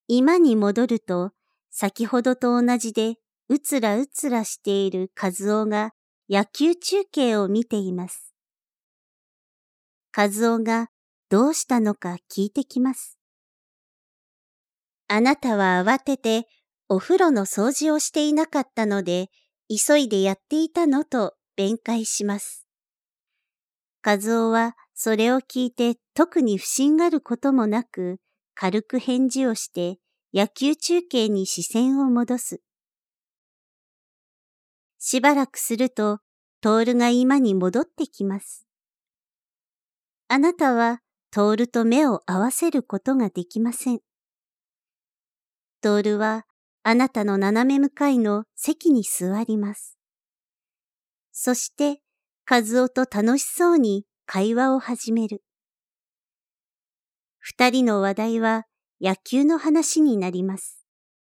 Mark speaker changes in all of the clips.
Speaker 1: 居間に戻ると、先ほどと同じでうつらうつらしている和夫が野球中継を見ています。和夫がどうしたのか聞いてきます。あなたは慌ててお風呂の掃除をしていなかったので、急いでやっていたのと弁解します。和夫はそれを聞いて特に不審がることもなく、軽く返事をして野球中継に視線を戻す。しばらくすると、徹が居間に戻ってきます。あなたは徹と目を合わせることができません。徹はあなたの斜め向かいの席に座ります。そして和夫と楽しそうに会話を始める。二人の話題は野球の話になります。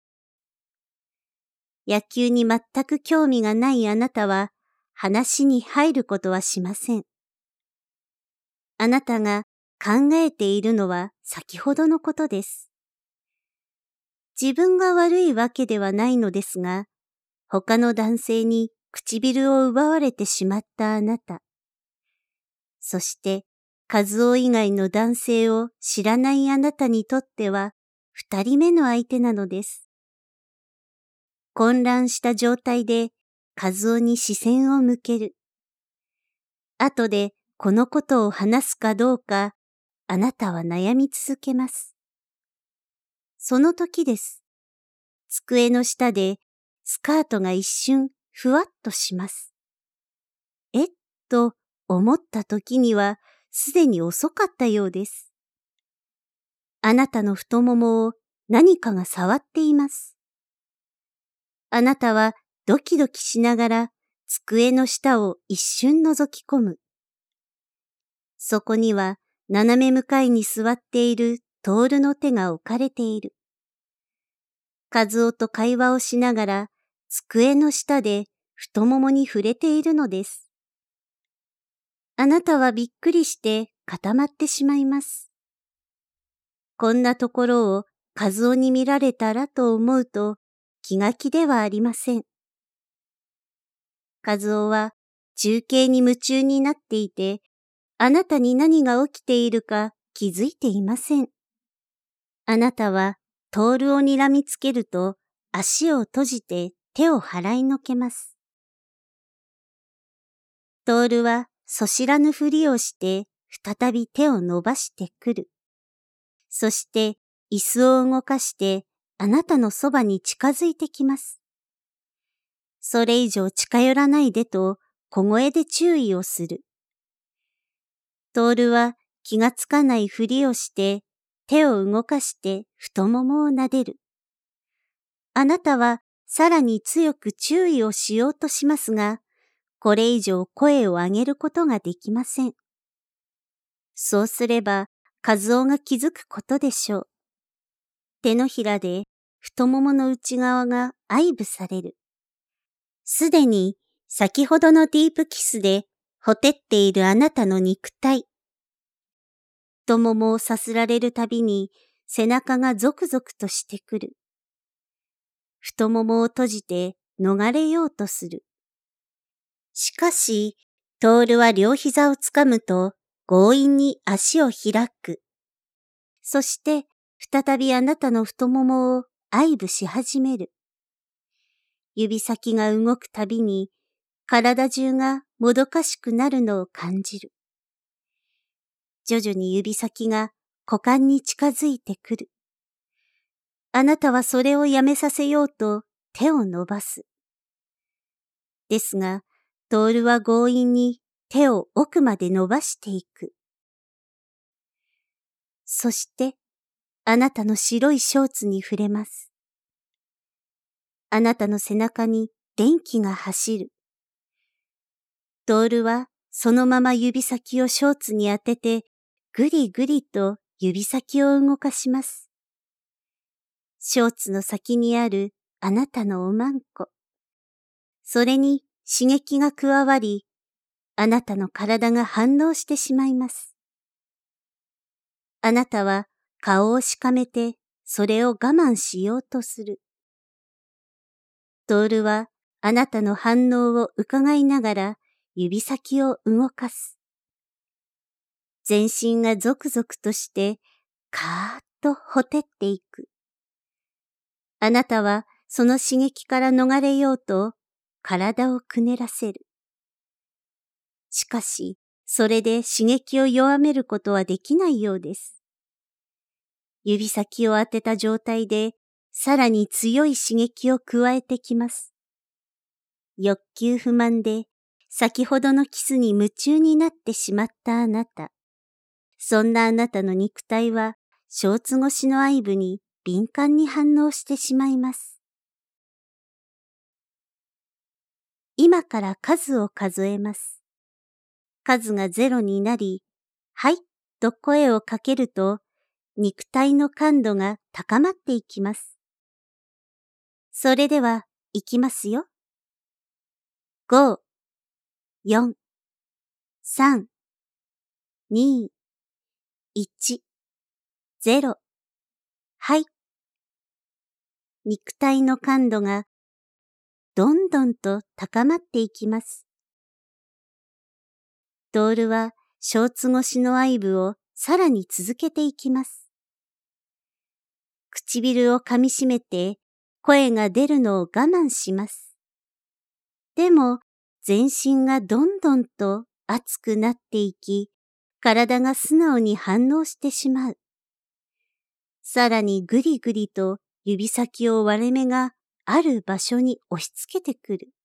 Speaker 1: 野球に全く興味がないあなたは話に入ることはしません。あなたが考えているのは先ほどのことです。自分が悪いわけではないのですが、他の男性に唇を奪われてしまったあなた。そして、和夫以外の男性を知らないあなたにとっては、二人目の相手なのです。混乱した状態で、和夫に視線を向ける。後でこのことを話すかどうか、あなたは悩み続けます。その時です。机の下でスカートが一瞬ふわっとします。えっと思った時にはすでに遅かったようです。あなたの太ももを何かが触っています。あなたはドキドキしながら机の下を一瞬覗き込む。そこには斜め向かいに座っている徹の手が置かれている。和夫と会話をしながら机の下で太ももに触れているのです。あなたはびっくりして固まってしまいます。こんなところを和夫に見られたらと思うと気が気ではありません。和夫は中継に夢中になっていて、あなたに何が起きているか気づいていません。あなたは徹を睨みつけると足を閉じて手を払いのけます。徹はそしらぬふりをして再び手を伸ばしてくる。そして椅子を動かしてあなたのそばに近づいてきます。それ以上近寄らないでと小声で注意をする。徹は気がつかないふりをして手を動かして太ももを撫でる。あなたはさらに強く注意をしようとしますが、これ以上声を上げることができません。そうすれば、和夫が気づくことでしょう。手のひらで太ももの内側が愛撫される。すでに先ほどのディープキスでほてっているあなたの肉体。太ももをさすられるたびに背中がゾクゾクとしてくる。太ももを閉じて逃れようとする。しかし、徹は両膝をつかむと強引に足を開く。そして再びあなたの太ももを愛撫し始める。指先が動くたびに体中がもどかしくなるのを感じる。徐々に指先が股間に近づいてくる。あなたはそれをやめさせようと手を伸ばす。ですが、徹は強引に手を奥まで伸ばしていく。そして、あなたの白いショーツに触れます。あなたの背中に電気が走る。徹はそのまま指先をショーツに当てて、ぐりぐりと指先を動かします。ショーツの先にあるあなたのおまんこ。それに刺激が加わり、あなたの体が反応してしまいます。あなたは顔をしかめてそれを我慢しようとする。トールはあなたの反応を伺いながら指先を動かす。全身がゾクゾクとしてカーッとほてっていく。あなたはその刺激から逃れようと体をくねらせる。しかし、それで刺激を弱めることはできないようです。指先を当てた状態でさらに強い刺激を加えてきます。欲求不満で先ほどのキスに夢中になってしまったあなた。そんなあなたの肉体はショーツ越しの愛撫に敏感に反応してしまいます。今から数を数えます。数が0になり、はいと声をかけると、肉体の感度が高まっていきます。それでは、いきますよ。5、4、3、2、1、0。はい。肉体の感度がどんどんと高まっていきます。トールはショーツ越しの愛撫をさらに続けていきます。唇を噛みしめて声が出るのを我慢します。でも全身がどんどんと熱くなっていき、体が素直に反応してしまう。さらにぐりぐりと指先を割れ目がある場所に押し付けてくる。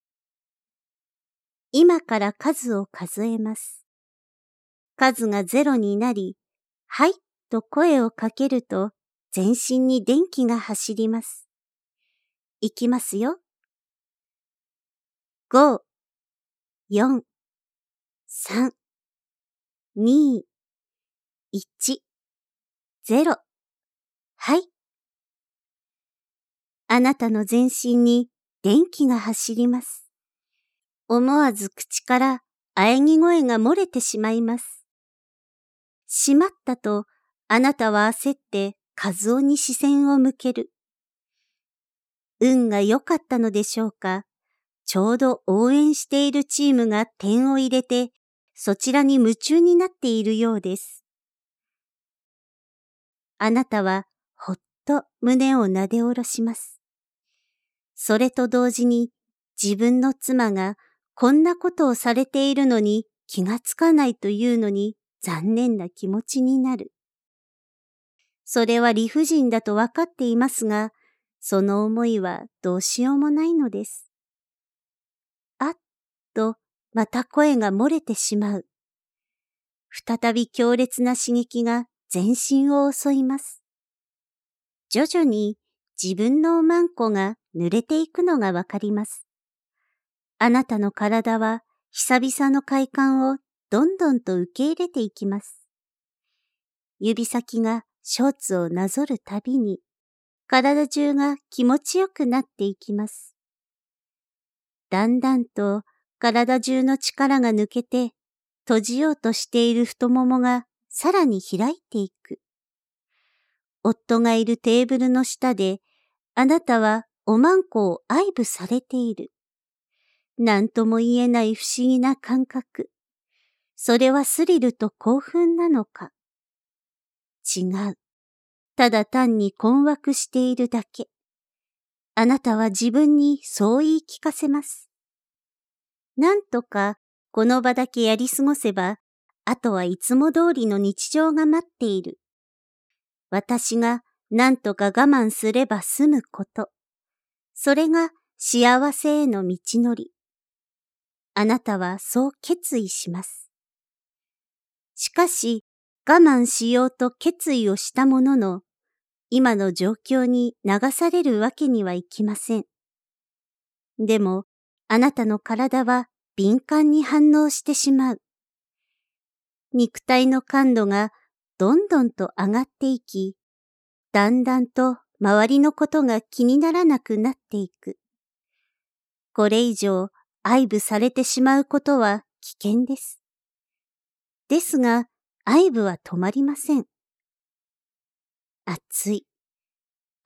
Speaker 1: 今から数を数えます。数が0になり、はいと声をかけると全身に電気が走ります。いきますよ。5、4、3、2、1、0。はい。あなたの全身に電気が走ります。思わず口から喘ぎ声が漏れてしまいます。しまったとあなたは焦って和夫に視線を向ける。運が良かったのでしょうか。ちょうど応援しているチームが点を入れて、そちらに夢中になっているようです。あなたはほっと胸をなで下ろします。それと同時に自分の妻がこんなことをされているのに気がつかないというのに残念な気持ちになる。それは理不尽だと分かっていますが、その思いはどうしようもないのです。あっとまた声が漏れてしまう。再び強烈な刺激が全身を襲います。徐々に自分のおまんこが濡れていくのがわかります。あなたの体は久々の快感をどんどんと受け入れていきます。指先がショーツをなぞるたびに体中が気持ちよくなっていきます。だんだんと体中の力が抜けて閉じようとしている太ももがさらに開いていく。夫がいるテーブルの下であなたはおまんこを愛撫されている。なんとも言えない不思議な感覚。それはスリルと興奮なのか。違う。ただ単に困惑しているだけ。あなたは自分にそう言い聞かせます。なんとかこの場だけやり過ごせば、あとはいつも通りの日常が待っている。私がなんとか我慢すれば済むこと。それが幸せへの道のり。あなたはそう決意します。しかし、我慢しようと決意をしたものの、今の状況に流されるわけにはいきません。でも、あなたの体は敏感に反応してしまう。肉体の感度がどんどんと上がっていき、だんだんと周りのことが気にならなくなっていく。これ以上愛撫されてしまうことは危険です。ですが、愛撫は止まりません。熱い、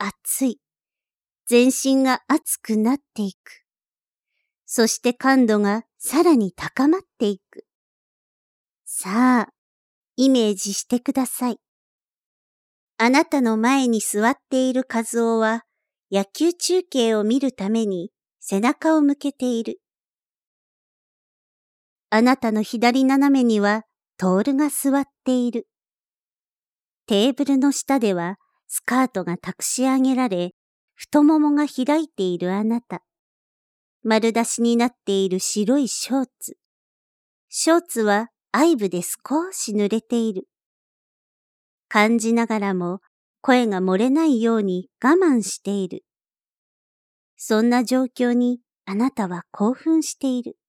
Speaker 1: 熱い。全身が熱くなっていく。そして感度がさらに高まっていく。さあ、イメージしてください。あなたの前に座っている和夫は、野球中継を見るために背中を向けている。あなたの左斜めには徹が座っている。テーブルの下ではスカートがたくし上げられ、太ももが開いているあなた。丸出しになっている白いショーツ。ショーツは愛撫で少し濡れている。感じながらも声が漏れないように我慢している。そんな状況にあなたは興奮している。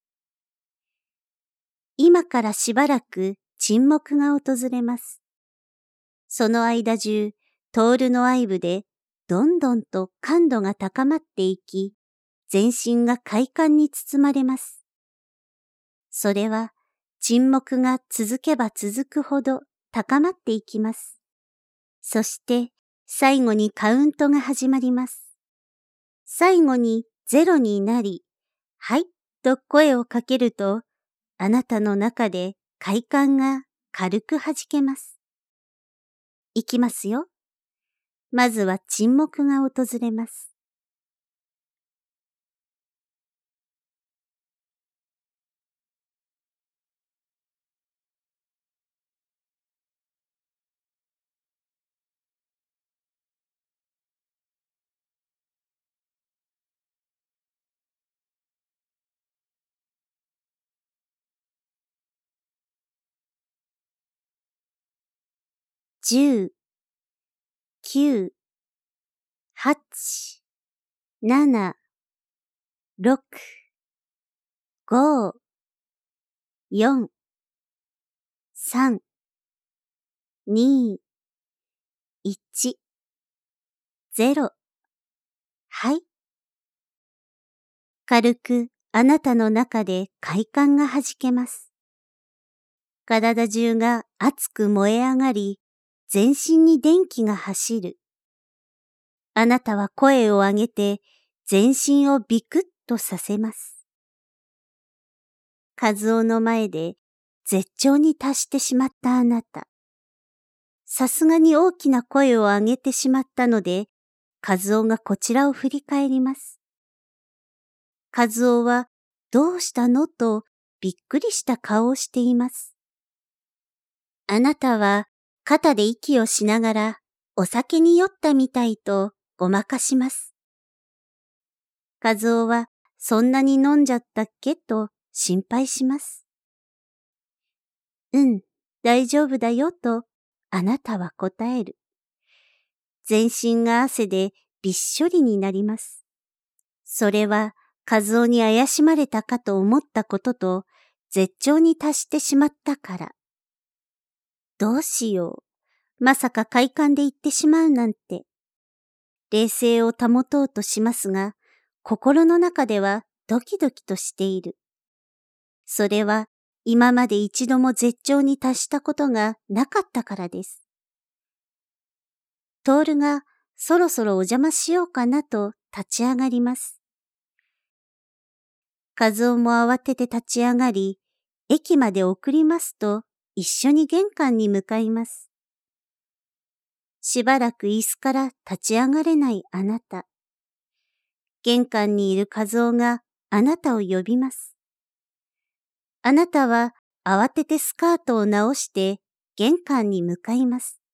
Speaker 1: 今からしばらく沈黙が訪れます。その間中、徹の愛撫でどんどんと感度が高まっていき、全身が快感に包まれます。それは沈黙が続けば続くほど高まっていきます。そして最後にカウントが始まります。最後に0になり、はいと声をかけると、あなたの中で快感が軽く弾けます。いきますよ。まずは沈黙が訪れます。10、9、8、7、6、5、4、3、2、1、0。はい。軽くあなたの中で快感が弾けます。体中が熱く燃え上がり、全身に電気が走る。あなたは声を上げて全身をビクッとさせます。和夫の前で絶頂に達してしまったあなた。さすがに大きな声を上げてしまったので、和夫がこちらを振り返ります。和夫はどうしたのとびっくりした顔をしています。あなたは肩で息をしながらお酒に酔ったみたいとごまかします。和夫はそんなに飲んじゃったっけと心配します。大丈夫だよとあなたは答える。全身が汗でびっしょりになります。それは和夫に怪しまれたかと思ったことと絶頂に達してしまったから。どうしよう。まさか快感で言ってしまうなんて。冷静を保とうとしますが、心の中ではドキドキとしている。それは今まで一度も絶頂に達したことがなかったからです。徹がそろそろお邪魔しようかなと立ち上がります。和夫も慌てて立ち上がり、駅まで送りますと一緒に玄関に向かいます。しばらく椅子から立ち上がれないあなた。玄関にいる和夫があなたを呼びます。あなたは慌ててスカートを直して玄関に向かいます。